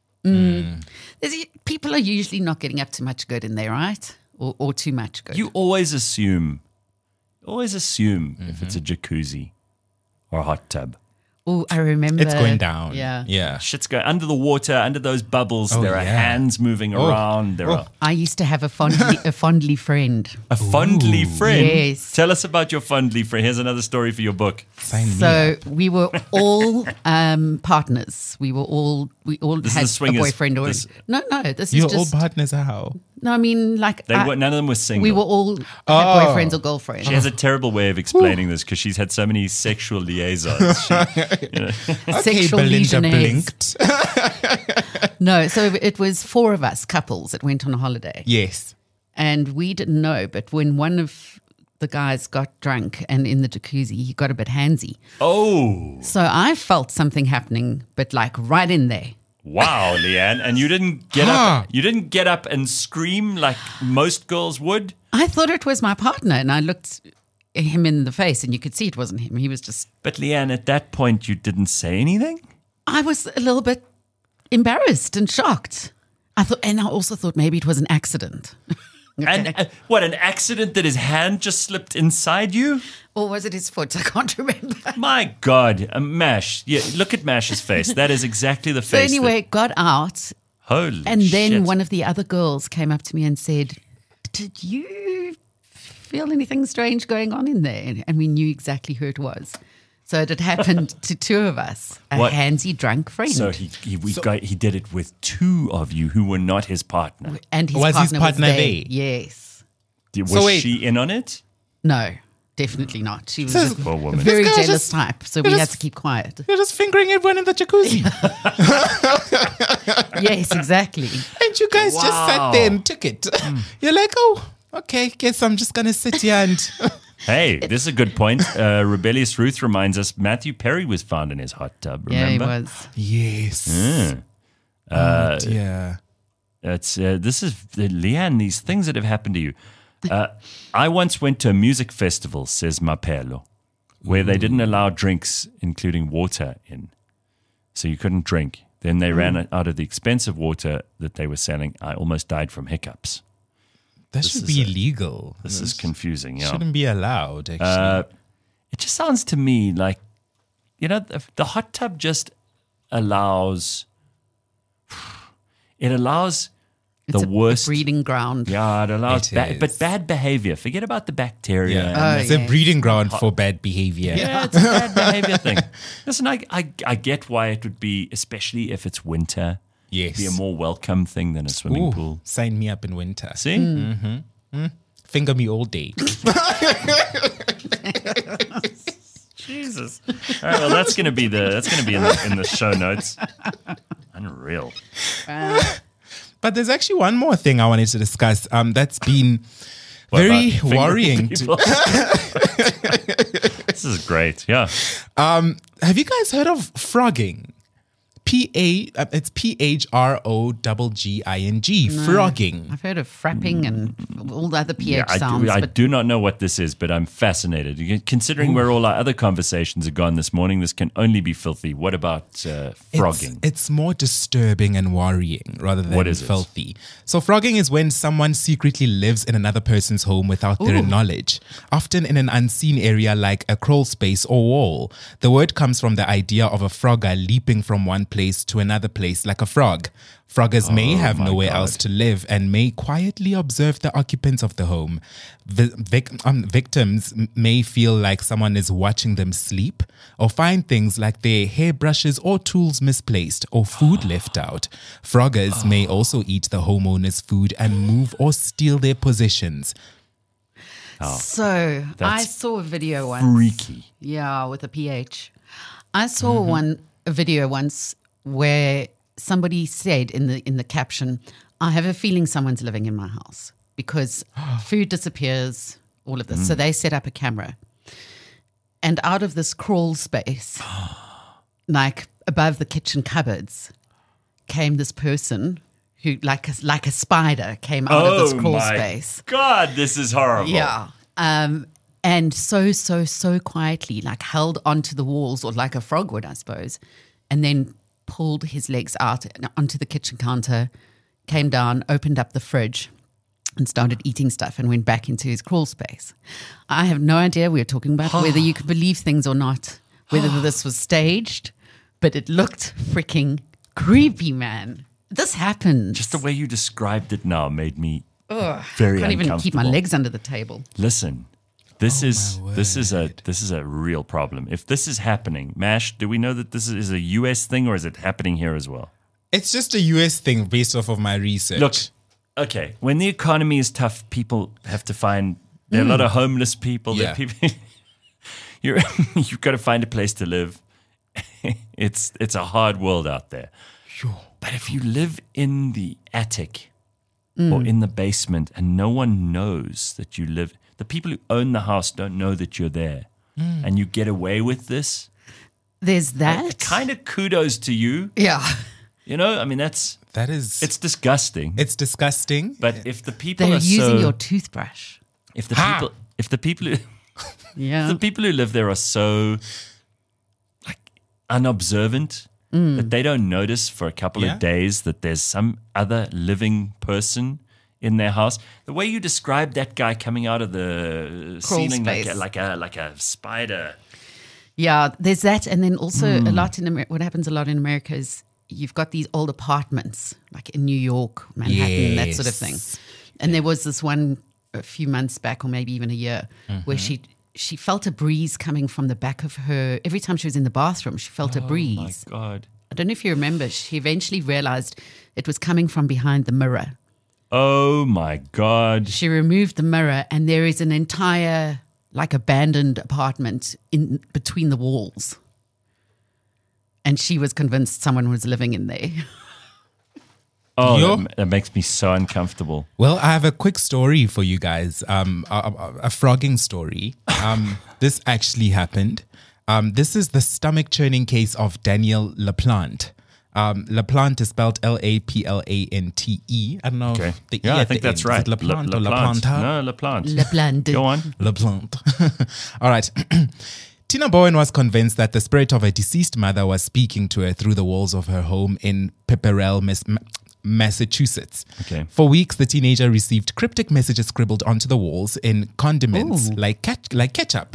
There's- People are usually not getting up to much good in there, right? Or, or too much good. You always assume, always assume if it's a Mm-hmm. jacuzzi or a hot tub. Oh, I remember. It's going down. Yeah. Yeah. Shit's going under the water, under those bubbles. Oh, there are yeah. hands moving Oh. around. There Oh. are I used to have a fondly, a fondly friend. a fondly friend. Yes. Tell us about your fondly friend. Here's another story for your book. Sign me So up. we were all um, partners. We were all we all This is had the swingers- a boyfriend or this- no, no. This Your is old just partners are how? no. I mean, like They I- were, none of them were single. we were all had Oh. boyfriends or girlfriends. She has a terrible way of explaining this because she's had so many sexual liaisons. She, Sexual Belinda legionnaires. blinked. No, so it was four of us couples that went on a holiday, Yes. and we didn't know. But when one of the guys got drunk and in the jacuzzi, he got a bit handsy. Oh, So I felt something happening, but like right in there. wow, Leanne. And you didn't get Huh. up. You didn't get up and scream like most girls would. I thought it was my partner, and I looked him in the face, and you could see it wasn't him. He was just. But Leanne, at that point, you didn't say anything? I was a little bit embarrassed and shocked. I thought, and I also thought maybe it was an accident. And uh, what, an accident that his hand just slipped inside you? Or was it his foot? I can't remember. My God, uh, Mash. Yeah, look at Mash's face. That is exactly the So face. anyway, got out, that, holy and then shit. one of the other girls came up to me and said, "Did you feel anything strange going on in there?" And we knew exactly who it was. So it had happened to two of us, a What? handsy drunk friend. So he he, we got, he did it with two of you who were not his partner. and his Was his partner, partner was there? Yes. Did- Was So wait. she in on it? No, definitely not. She was So- a Poor woman. very This girl jealous just- type, so you're we had just- to keep quiet. You're just fingering everyone in the jacuzzi. Yes, exactly. And you guys just Wow. sat there and took it. You're like, oh, okay, guess I'm just going to sit here and. Hey, this is a good point. Uh, Rebellious Ruth reminds us Matthew Perry was found in his hot tub. Yeah, he Remember? was. Yes. Mm. Oh, dear. It's uh, this is Leanne. These things that have happened to you. Uh, I once went to a music festival, says Mapelo, where they didn't allow drinks, including water, in, so you couldn't drink. Then they ran out of the expensive water that they were selling. I almost died from hiccups. That This should is be a- illegal. This is confusing. Yeah. Shouldn't be allowed, actually. Uh, it just sounds to me like, you know, the, the hot tub just allows, it allows It's the a, worst. a breeding ground. Yeah, it allows, It ba- is. but bad behavior. Forget about the bacteria. yeah. Oh, it's a yes. breeding ground for bad behavior. Yeah, it's a bad behavior thing. Listen, I, I, I get why it would be, especially if it's winter, Yes. be a more welcome thing than a swimming Ooh, pool. sign me up in winter. See? Finger me all day. Jesus. All right, well, that's gonna be the that's gonna be in the in the show notes. Unreal. But there's actually one more thing I wanted to discuss. Um, that's been What very about fingering worrying. To, people? This is great. Yeah. have you guys heard of frogging? P A, uh, it's P H R O G G I N G. Frogging. I've heard of frapping and all the other pH Yeah, I, sounds, do, I but do not know what this is, but I'm fascinated. You- Considering where all our other conversations are gone this morning, this can only be filthy. What about uh, frogging? It's, it's more disturbing and worrying rather than What is it? filthy. So frogging is when someone secretly lives in another person's home without their Ooh. knowledge, often in an unseen area like a crawl space or wall. The word comes from the idea of a frogger leaping from one place to another place like a frog. Froggers may have my nowhere God. else to live and may quietly observe the occupants of the home. Vi- vic- um, victims m- may feel like someone is watching them sleep or find things like their hairbrushes or tools misplaced or food left out. Froggers may also eat the homeowner's food and move or steal their possessions. so I That's saw a video once. Freaky. Yeah, with a pH. I saw one a video once where somebody said in the in the caption, "I have a feeling someone's living in my house because food disappears, all of this." So they set up a camera, and out of this crawl space, like above the kitchen cupboards, came this person who, like a, like a spider, came out of this crawl Oh my space. God, this is horrible. Yeah. Um, and so, so, so quietly, like held onto the walls or like a frog would, I suppose, and then pulled his legs out and onto the kitchen counter, came down, opened up the fridge and started eating stuff and went back into his crawl space. I have no idea. We were talking about whether you could believe things or not, whether this was staged, but it looked freaking creepy, man. This happened. Just the way you described it now made me Ugh, very I can't even keep my uncomfortable. legs under the table. Listen, this is my this is a this is a real problem. If this is happening, Mash, do we know that this is a U S thing or is it happening here as well? It's just a U S thing based off of my research. Look, okay, when the economy is tough, people have to find there are a lot of homeless people. There are Yeah. people you're you've got to find a place to live. It's it's a hard world out there. But if you live in the attic or in the basement and no one knows that you live, the people who own the house don't know that you're there, mm. and you get away with this. There's that. Like, kind of kudos to you. Yeah. You know, I mean, that's that is it's disgusting. It's disgusting. But if the people they're are using so, your toothbrush. If the Ha! people, if the people who, Yeah. the people who live there are so like unobservant mm. that they don't notice for a couple Yeah. of days that there's some other living person in their house. The way you described that guy coming out of the Crawl ceiling like space. a, like a like a spider. Yeah, there's that. And then also Hmm. a lot in America, what happens a lot in America is you've got these old apartments, like in New York, Manhattan, that sort of thing. Yes. And there was this one a few months back, or maybe even a year, Mm-hmm. where she she felt a breeze coming from the back of her. Every time she was in the bathroom, she felt a Oh my breeze. God. I don't know if you remember, she eventually realized it was coming from behind the mirror. Oh my God. She removed the mirror, and there is an entire, like, abandoned apartment in between the walls. And she was convinced someone was living in there. Oh, Yo. that, that makes me so uncomfortable. Well, I have a quick story for you guys. Um, a, a, a frogging story. Um, this actually happened. Um, this is the stomach churning case of Danielle Laplante. Um, Laplante is spelled L A P L A N T E. I don't know. Okay. if the Yeah, E I at think the that's end. right. Is it Laplante La- or LaPlante. Laplanta? No, LaPlante. LaPlante. Go on. LaPlante. All right. Tina Bowen was convinced that the spirit of her deceased mother was speaking to her through the walls of her home in Pepperell, Miss. Massachusetts. Okay. For weeks, the teenager received cryptic messages scribbled onto the walls in condiments Ooh. like ket- like ketchup.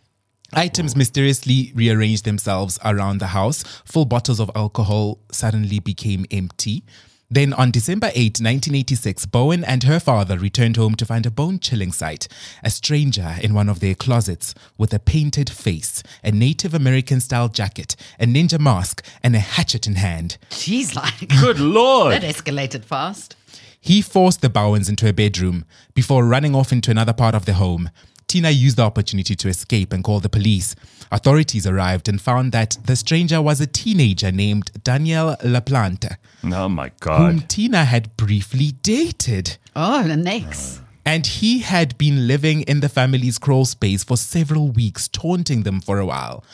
Items mysteriously rearranged themselves around the house. Full bottles of alcohol suddenly became empty. Then on December eighth, nineteen eighty-six, Bowen and her father returned home to find a bone-chilling sight. A stranger in one of their closets with a painted face, a Native American-style jacket, a ninja mask, and a hatchet in hand. She's like, Good Lord. that escalated fast. He forced the Bowens into a bedroom before running off into another part of the home. Tina used the opportunity to escape and call the police. Authorities arrived and found that the stranger was a teenager named Danielle Laplante, Oh my whom God. Tina had briefly dated. Oh, the next. And he had been living in the family's crawl space for several weeks, taunting them for a while.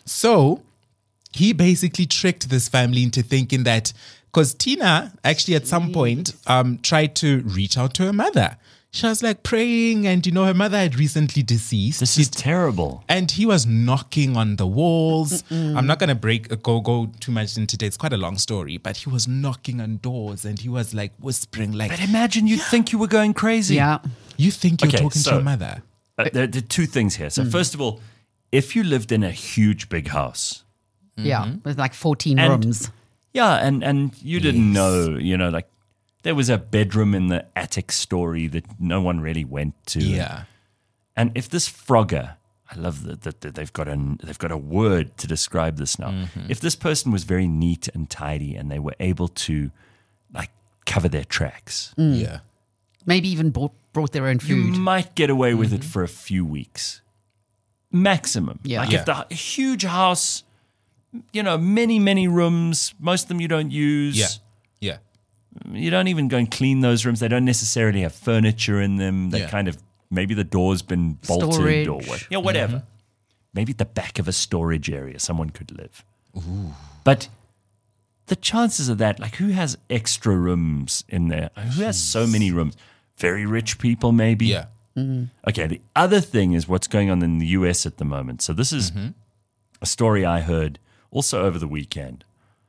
So he basically tricked this family into thinking that, because Tina actually at some point um, tried to reach out to her mother. She was like praying, and you know, her mother had recently deceased. This is terrible. And he was knocking on the walls. Mm-mm. I'm not going to break, uh, go, go too much into it. It's quite a long story, but he was knocking on doors and he was like whispering, like, But imagine you'd think you were going crazy. Yeah. you think you're Okay, talking so- to your mother? Uh, there, there are two things here. So, first of all, if you lived in a huge, big house, Yeah. With like fourteen And- rooms. yeah, and, and you didn't know, you know, like there was a bedroom in the attic story that no one really went to. Yeah. And if this Frogger, I love that, that, that they've got a they've got a word to describe this now. Mm-hmm. If this person was very neat and tidy and they were able to like cover their tracks, Yeah. Maybe even bought, brought their own you food. might get away with it for a few weeks, maximum. Yeah. Like Yeah. if the a huge house, you know, many many rooms, most of them you don't use. Yeah. Yeah. You don't even go and clean those rooms. They don't necessarily have furniture in them. They Yeah. kind of maybe the door's been bolted Storage. or what, yeah, whatever. Maybe at the back of a storage area, someone could live. But the chances of that, like, who has extra rooms in there? Who has so many rooms? Very rich people, maybe. Yeah. Okay, the other thing is what's going on in the U S at the moment. So this is a story I heard also over the weekend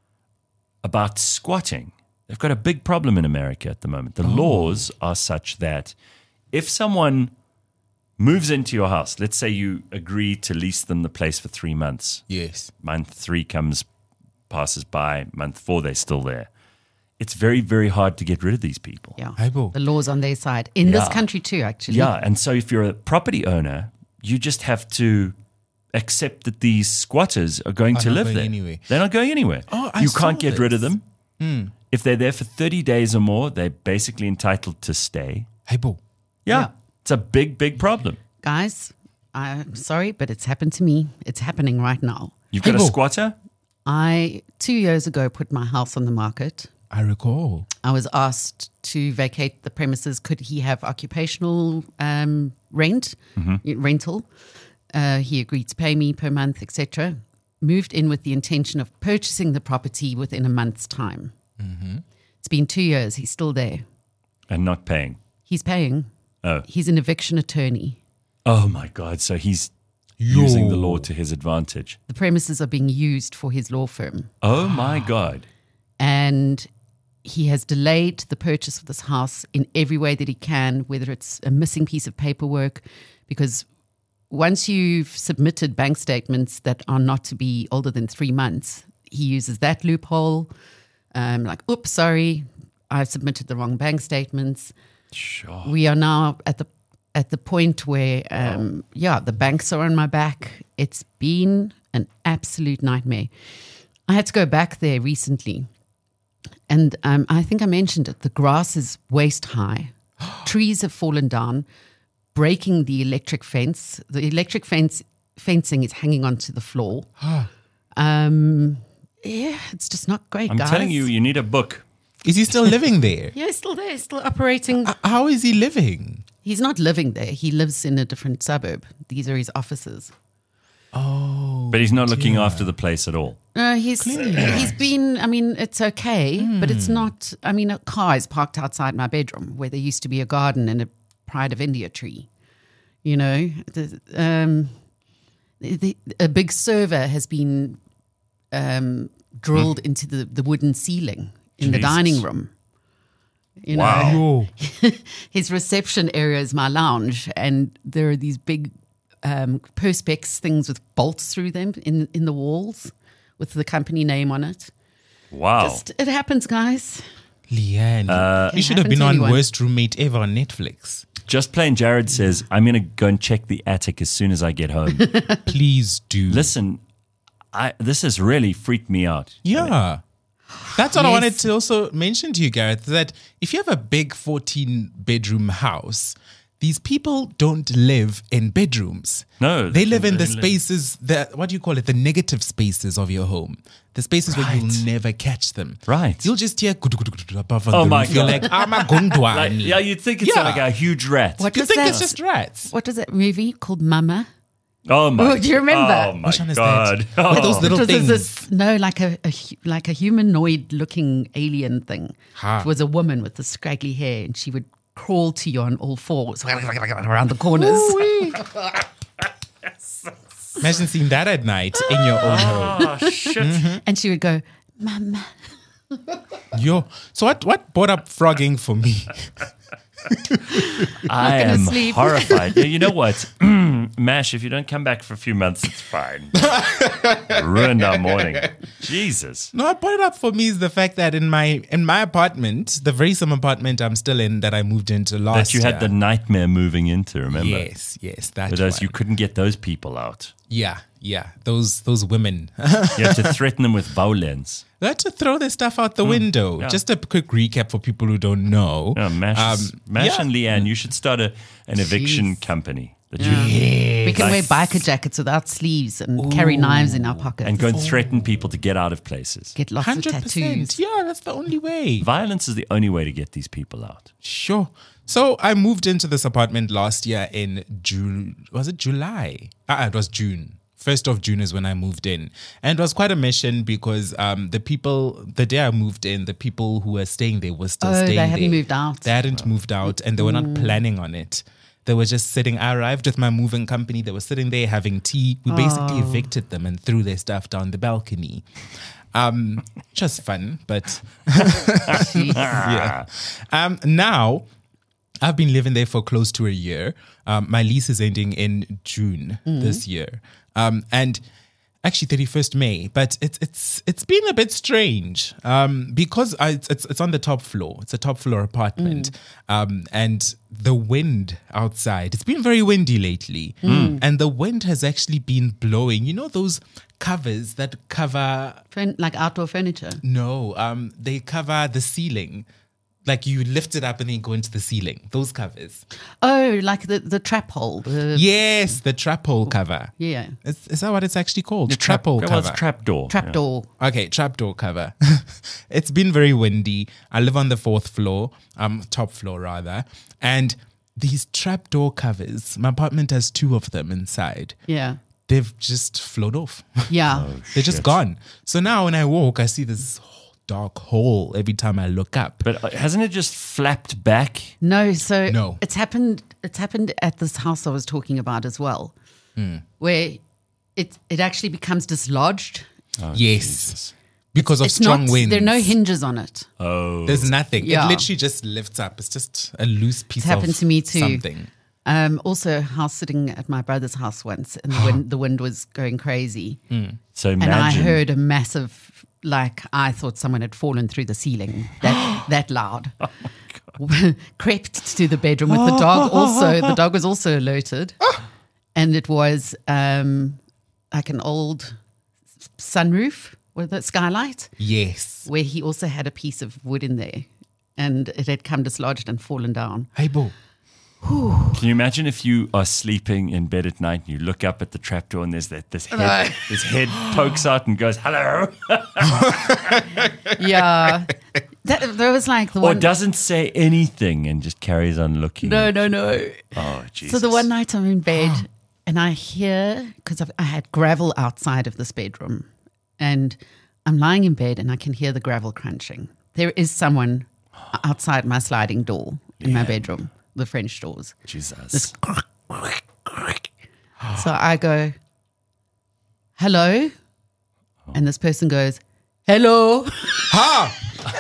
about squatting. They've got a big problem in America at the moment. The laws are such that if someone moves into your house, let's say you agree to lease them the place for three months, Yes. month three comes, passes by, month four, they're still there. It's very, very hard to get rid of these people. Yeah. Aibo. The law's on their side. In this Yeah. country too, actually. Yeah, and so if you're a property owner, you just have to accept that these squatters are going Are to not live going there. anyway. They're not going anywhere. Oh, I you saw can't get rid of this. them. If they're there for thirty days or more, they're basically entitled to stay. Aibo. Yeah, Yeah. it's a big, big problem. Guys, I'm sorry, but it's happened to me. It's happening right now. You've got Hey, a Bo. squatter? I, two years ago, put my house on the market. I recall. I was asked to vacate the premises. Could he have occupational um, rent, rental? Uh, he agreed to pay me per month, et cetera. Moved in with the intention of purchasing the property within a month's time. Mm-hmm. It's been two years. He's still there. And not paying. He's paying. Oh. He's an eviction attorney. Oh, my God. So he's Yo. using the law to his advantage. The premises are being used for his law firm. Oh, my God. And he has delayed the purchase of this house in every way that he can, whether it's a missing piece of paperwork, because once you've submitted bank statements that are not to be older than three months, he uses that loophole. Um, like, oops, sorry, I submitted the wrong bank statements. Sure. We are now at the at the point where, um, yeah, the banks are on my back. It's been an absolute nightmare. I had to go back there recently, and um, I think I mentioned it. The grass is waist high. Trees have fallen down, breaking the electric fence. The electric fence fencing is hanging onto the floor. um, yeah, it's just not great, I'm guys. telling you, you need a book. Is he still living there? Yeah, he's still there, still operating. Uh, How is he living? He's not living there. He lives in a different suburb. These are his offices. Oh. But he's not looking after the place at all. Uh, he's he's been. I mean, it's okay, but it's not. I mean, a car is parked outside my bedroom where there used to be a garden and a Pride of India tree. You know, the, um, the, a big server has been um, drilled mm. into the, the wooden ceiling in Jesus. the dining room. You Wow. know, his reception area is my lounge, and there are these big um, perspex things with bolts through them in in the walls with the company name on it. Wow. Just, it happens, guys. Leanne, Uh, you should have happen been to on anyone. Worst Roommate Ever on Netflix. Just Plain Jared says, I'm going to go and check the attic as soon as I get home. Please do. Listen, I, this has really freaked me out. Yeah. That's what I Yes. wanted to also mention to you, Gareth, that if you have a big fourteen bedroom house, these people don't live in bedrooms. No, They live in the they live- spaces that, what do you call it? The negative spaces of your home. The spaces where Right. you'll never catch them. Right. You'll just hear gudu, gudu, gudu above on Oh the my roof. You're God. like, I'm a gungdwani. Like, yeah, you'd think it's Yeah. like a huge rat. What You was think that? it's just rats. What was that movie called Mama? Oh my! Oh, do you remember? Oh my Which one is God! that? What are those Oh. little Which was things? this no, like a, a hu- like a humanoid looking alien thing. Ha. It was a woman with the scraggly hair, and she would crawl to you on all fours around the corners. Imagine seeing that at night in your own home. Oh shit! And she would go, "Mama." Yo. So what, what brought up frogging for me? I gonna am sleep. horrified. Yeah, you know what, Mash? If you don't come back for a few months, it's fine. Ruined our morning. Jesus. No, what brought it up for me is the fact that in my in my apartment, the very same apartment I'm still in that I moved into last That you had the year. nightmare moving into. Remember? Yes, yes, that With those, one. you couldn't get those people out. Yeah, yeah, those those women. You had to threaten them with violence. They had to throw their stuff out the window. yeah. Just a quick recap for people who don't know. Yeah, Mash, Um, Mash yeah. and Leanne, you should start a, an eviction company that you We can wear Like- biker jackets without sleeves and carry knives in our pockets. and go and threaten people to get out of places. get lots one of hundred percent. tattoos. Yeah, that's the only way. Violence is the only way to get these people out. Sure. So I moved into this apartment last year in June. Was it July? Ah, it was June. First of June is when I moved in. And it was quite a mission because um, the people, the day I moved in, the people who were staying there were still Oh, they staying there. hadn't moved out. They hadn't moved out and they were not planning on it. They were just sitting. I arrived with my moving company. They were sitting there having tea. We basically Oh. evicted them and threw their stuff down the balcony. Um, just fun, but yeah. Um, now, I've been living there for close to a year. Um, my lease is ending in June this year, um, and actually thirty-first May. But it's it's it's been a bit strange um, because I, it's it's on the top floor. It's a top floor apartment, um, and the wind outside. It's been very windy lately, and the wind has actually been blowing. You know those covers that cover Furn- like outdoor furniture. no, um, they cover the ceiling. like you lift it up and then you go into the ceiling. Those covers. Oh, like the, the trap hole. The, Yes, the trap hole cover. Yeah. Is, is that what it's actually called? The trap hole Well, cover. it's trap door. Trap door. Okay, trapdoor cover. It's been very windy. I live on the fourth floor, um, top floor rather, and these trapdoor covers. My apartment has two of them inside. Yeah. They've just flown off. Yeah. They're just Shit. gone. So now when I walk, I see this dark hole every time I look up. But uh, hasn't it just flapped back? No, so No. it's happened. It's happened at this house I was talking about as well, Hmm. where it it actually becomes dislodged. Oh, Yes. Jesus. Because of It's strong not. winds. There are no hinges on it. Oh. There's nothing. Yeah. It literally just lifts up. It's just a loose piece It's happened of to me too. something. Um, also, a house sitting at my brother's house once, and the wind the wind was going crazy, So and I imagine. heard a massive, like I thought someone had fallen through the ceiling. That that loud. Crept to the bedroom with the dog. Also, the dog was also alerted, and it was um, like an old sunroof with a skylight, Yes. where he also had a piece of wood in there, and it had come dislodged and fallen down. Hey, Bo. Can you imagine if you are sleeping in bed at night and you look up at the trapdoor and there's that this head, this head pokes out and goes, hello? Yeah, that, that was like the Or one. doesn't say anything and just carries on looking. No, no, no. Oh, Jesus. So the one night I'm in bed and I hear, because I had gravel outside of this bedroom, and I'm lying in bed and I can hear the gravel crunching. There is someone outside my sliding door in my bedroom, the French doors. Jesus. This So I go, hello? And this person goes, hello? Ha!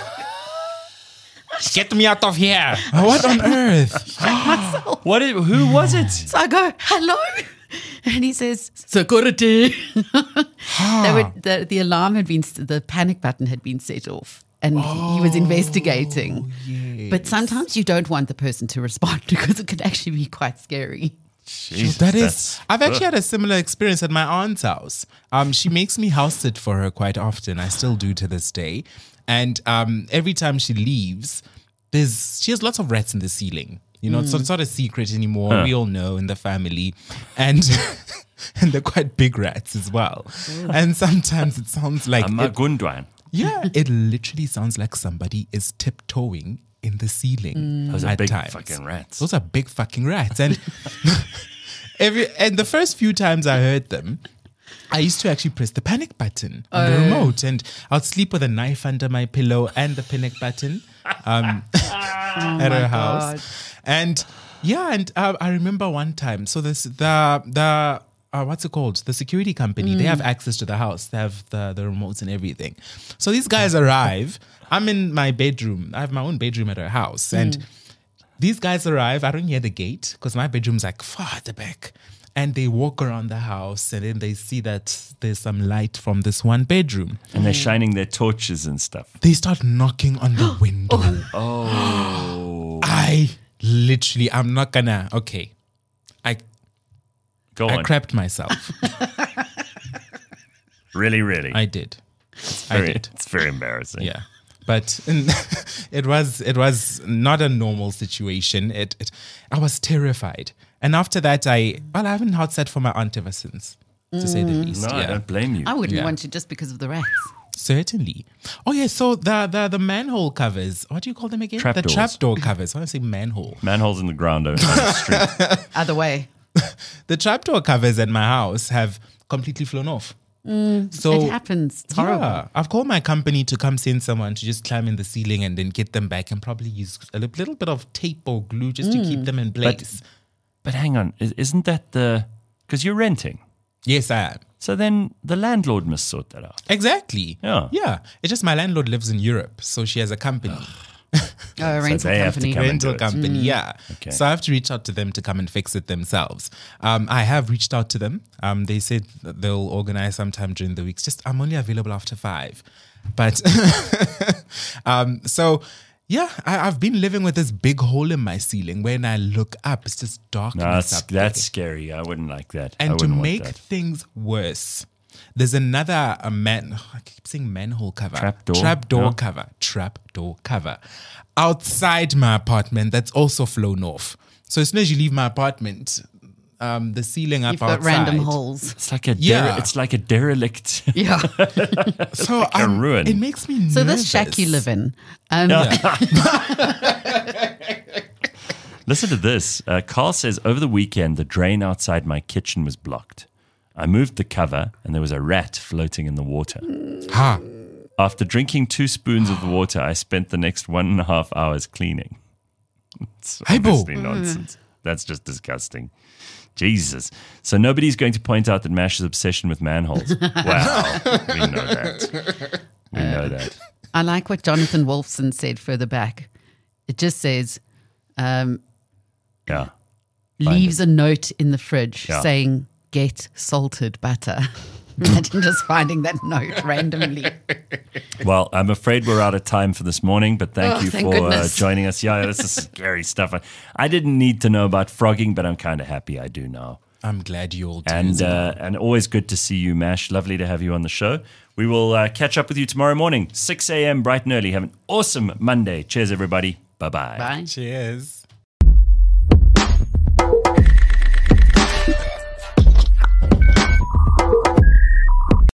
Get me out of here. What on earth? What? Is, who was it? So I go, hello? And he says, security. They were, the, the alarm had been, the panic button had been set off, and he was investigating. But sometimes you don't want the person to respond because it could actually be quite scary. Jesus, That is, that's- I've actually had a similar experience at my aunt's house. Um, she makes me house sit for her quite often. I still do to this day. And um, every time she leaves, there's she has lots of rats in the ceiling. You know, it's, not, it's not a secret anymore. Huh. We all know in the family, and and they're quite big rats as well. And sometimes it sounds like it, Amagundwan. yeah, it literally sounds like somebody is tiptoeing in the ceiling. Those are at big times. fucking rats. Those are big fucking rats. And every and the first few times I heard them, I used to actually press the panic button on the remote, and I'd sleep with a knife under my pillow and the panic button um, at her house. And yeah, and uh, I remember one time. So this the the. Uh, what's it called? The security company. They have access to the house. They have the, the remotes and everything. So these guys arrive. I'm in my bedroom. I have my own bedroom at our house. And these guys arrive. I don't hear the gate because my bedroom's like far at the back. And they walk around the house and then they see that there's some light from this one bedroom. And they're shining their torches and stuff. They start knocking on the window. Oh. I literally, I'm not gonna, okay. I, Go I on. crapped myself. Really, really. I did. I very, did. It's very embarrassing. Yeah. But it was it was not a normal situation. It, it I was terrified. And after that I well I haven't hot sat for my aunt ever since, to say the least. No, I yeah. don't blame you. I wouldn't Yeah. want to just because of the rats. Certainly. Oh yeah, so the the the manhole covers. What do you call them again? Trap the doors. trapdoor covers. I want to say manhole. Manholes in the ground on the street. Other way. The trapdoor covers at my house have completely flown off. so It happens. It's horrible. Yeah, I've called my company to come send someone to just climb in the ceiling and then get them back, and probably use a li- little bit of tape or glue just to keep them in place. But hang on, i- isn't that the... Because you're renting. Yes, I am. So then the landlord must sort that out. Exactly. Yeah. Yeah. It's just my landlord lives in Europe, so she has a company. Oh, a rental they have to company. come and rental do it. company, yeah. Okay. So I have to reach out to them to come and fix it themselves. Um, I have reached out to them. Um, they said that they'll organize sometime during the weeks. Just I'm only available after five, but um, so yeah, I, I've been living with this big hole in my ceiling. When I look up, it's just darkness No, that's, up there. that's scary. I wouldn't like that. I And to wouldn't want make that. things worse, There's another a man. I keep saying manhole cover. Trapdoor. Trapdoor Yeah. cover. Trapdoor cover. Outside my apartment, that's also flown off. So as soon as you leave my apartment, um, the ceiling up You've got outside. random holes. It's like a Yeah. dere- it's like a derelict. Yeah. So a um, ruin. It makes me nervous. So this shack you live in. Um, Listen to this. Uh, Carl says, over the weekend, the drain outside my kitchen was blocked. I moved the cover and there was a rat floating in the water. Ha. After drinking two spoons of the water, I spent the next one and a half hours cleaning. It's Hey, Bo. obviously nonsense. That's just disgusting. Jesus. So nobody's going to point out that Mash's obsession with manholes. Wow. We know that. We know that. I like what Jonathan Wolfson said further back. It just says, um, Yeah. Find leaves a note in the fridge Yeah. saying, get salted butter. Imagine just finding that note randomly. Well, I'm afraid we're out of time for this morning, but thank Oh, you thank for uh, goodness. joining us. Yeah, this is scary stuff. I, I didn't need to know about frogging, but I'm kind of happy I do now. I'm glad you all do. And as well. uh, and always good to see you, Mash. Lovely to have you on the show. We will uh, catch up with you tomorrow morning, six a.m. bright and early. Have an awesome Monday. Cheers, everybody. Bye-bye. Bye. Cheers.